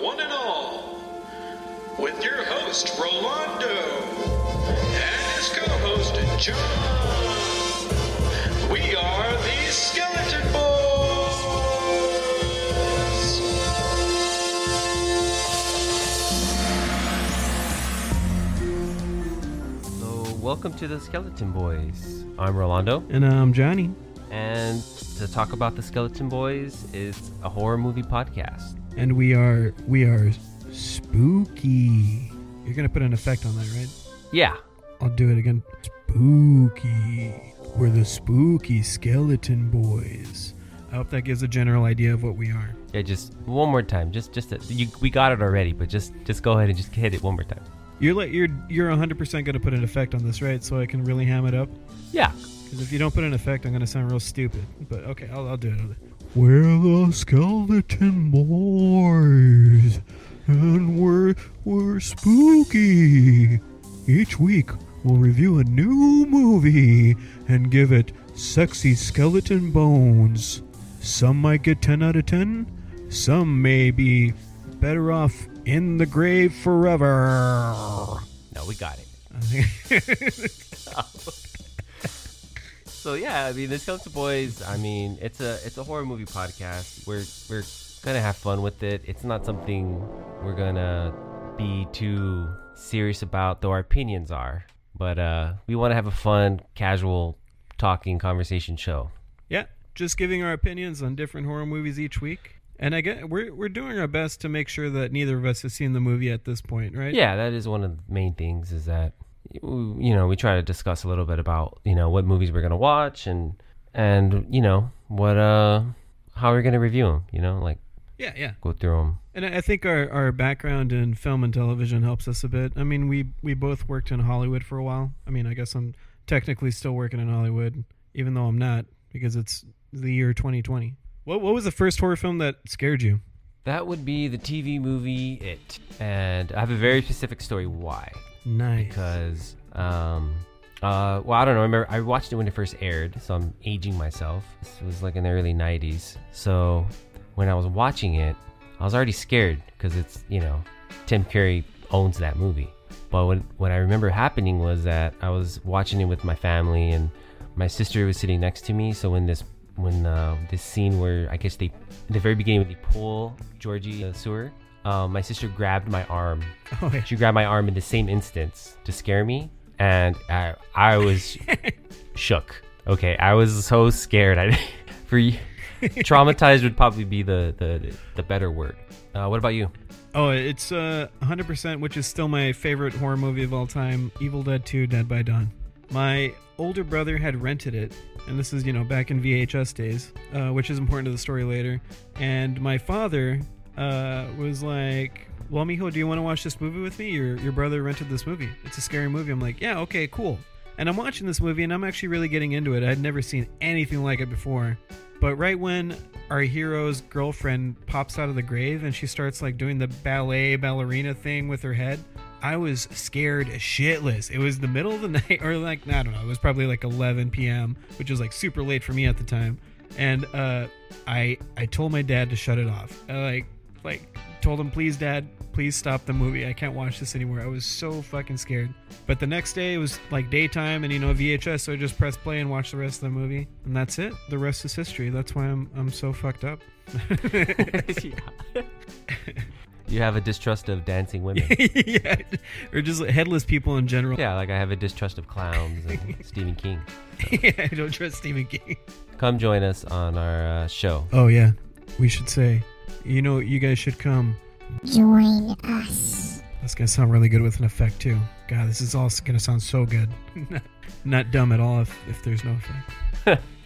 one and all, with your host, Rolando, and his co-host, John. We are the Skeleton Boys! So, welcome to the Skeleton Boys. I'm Rolando. And I'm Johnny. And to talk about the Skeleton Boys is a horror movie podcast. And we are spooky. You're going to put an effect on that, right? Yeah. I'll do it again. Spooky. We're the spooky Skeleton Boys. I hope that gives a general idea of what we are. Yeah, just one more time. We got it already, but just go ahead and just hit it one more time. You're 100% going to put an effect on this, right? So I can really ham it up? Yeah. Because if you don't put an effect, I'm going to sound real stupid. But okay, I'll do it. We're the Skeleton Boys, and we're spooky. Each week, we'll review a new movie and give it sexy skeleton bones. Some might get 10 out of 10. Some may be better off in the grave forever. No, we got it. So yeah, I mean, the Skeleton Boys, I mean, it's a horror movie podcast. We're gonna have fun with it. It's not something we're gonna be too serious about, though our opinions are. But we want to have a fun, casual, talking conversation show. Yeah, just giving our opinions on different horror movies each week. And I get we're doing our best to make sure that neither of us has seen the movie at this point, right? Yeah, that is one of the main things, is that we try to discuss a little bit about what movies we're gonna watch and what how we're gonna review them. Yeah. Go through them. And I think our background in film and television helps us a bit. I mean, we both worked in Hollywood for a while. I mean, I guess I'm technically still working in Hollywood, even though I'm not, because it's the year 2020. What was the first horror film that scared you? That would be the TV movie It, and I have a very specific story why. Nice. Because I don't know. Remember, I watched it when it first aired, so I'm aging myself. This was like in the early 90s. So when I was watching it, I was already scared because it's, Tim Curry owns that movie. But what I remember happening was that I was watching it with my family, and my sister was sitting next to me. So when this scene where I guess in the very beginning when they pull Georgie the sewer, my sister grabbed my arm. Oh, yeah. She grabbed my arm in the same instance to scare me, and I was shook. Okay, I was so scared. Traumatized would probably be the better word. What about you? Oh, it's 100%, which is still my favorite horror movie of all time, Evil Dead 2: Dead by Dawn. My older brother had rented it, and this is, back in VHS days, which is important to the story later. And my father was like, well, mijo, do you want to watch this movie with me? Your brother rented this movie. It's a scary movie. I'm like, yeah, okay, cool. And I'm watching this movie, and I'm actually really getting into it. I'd never seen anything like it before. But right when our hero's girlfriend pops out of the grave and she starts doing the ballerina thing with her head, I was scared shitless. It was the middle of the night, or I don't know, it was probably 11 p.m., which was super late for me at the time. And I told my dad to shut it off. I told him, please, Dad, please stop the movie. I can't watch this anymore. I was so fucking scared. But the next day it was daytime and VHS, so I just pressed play and watched the rest of the movie, and that's it. The rest is history. That's why I'm so fucked up. You have a distrust of dancing women. Yeah, or just headless people in general. Yeah, I have a distrust of clowns and Stephen King. So. Yeah, I don't trust Stephen King. Come join us on our show. Oh yeah, we should say, you guys should come. Join us. That's going to sound really good with an effect, too. God, this is all going to sound so good. Not dumb at all if there's no effect.